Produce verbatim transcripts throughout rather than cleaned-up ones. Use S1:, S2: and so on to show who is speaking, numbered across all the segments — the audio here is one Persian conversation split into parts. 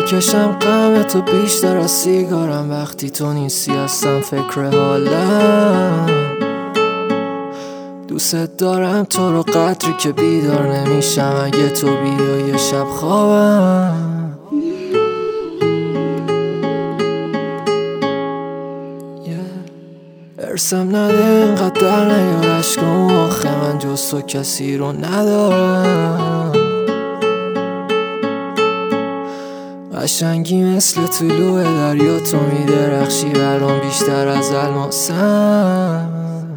S1: میکشم غم تو بیشتر از سیگارم. وقتی تو نیستی هستم فکر حالم. دوست دارم تو رو قدری که بیدار نمیشم اگه تو بیای یه شب خوابم. ارسم نده اینقدر در نیار عشقم آخه من جز تو کسی رو ندارم. قشنگی مثل طلوع دریا تو میدرخشی برام بیشتر از الماسم.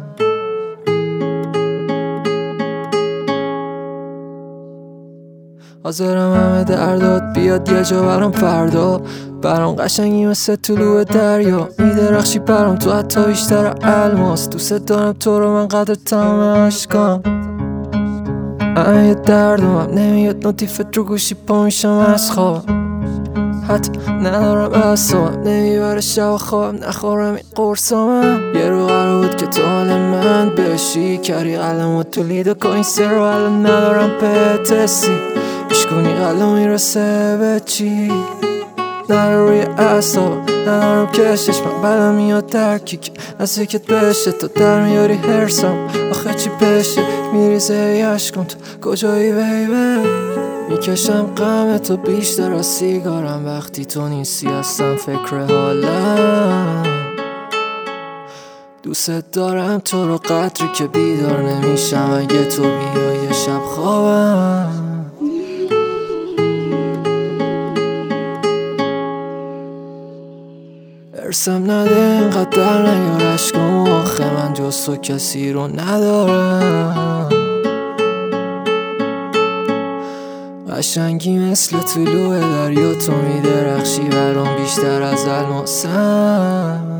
S1: حاضرم همه دردات بیاد یه جا برام فردا. برام قشنگی مثل طلوع دریا میدرخشی برام تو حتی بیشتر الماس. دوست دارم تو رو من قدر تمام عشقام. همه یه دردم نمیاد نوتیفت رو گوشی پا میشم از خوابم. حتی ندارم اعصابم نمیبره شب خوابم. نخورم این قرصامم. یه رو قرار بود که تو حال من بشی کردی قلمو تو لید و کوینسه رو الان ندارم پتسی. اشکونی قلم میرسه به چی نره روی اعصابم. ندارم کشش من بدم میاد ترکی که نزدیکت بشه تو در میاری هرسم. آخه چی بشه میریزه عشقم تو کجایی بیبه. میکشم غم تو بیشتر از سیگارم. وقتی تو نیستی هستم فکر حالم. دوست دارم تو رو قدری که بیدار نمیشم اگه تو بیای یه شب خوابم. ارسم نده اینقدر در نیار عشقم آخه من جز تو کسی رو ندارم. قشنگی مثل طلوع دریا تو میدرخشی برام بیشتر از الماسم.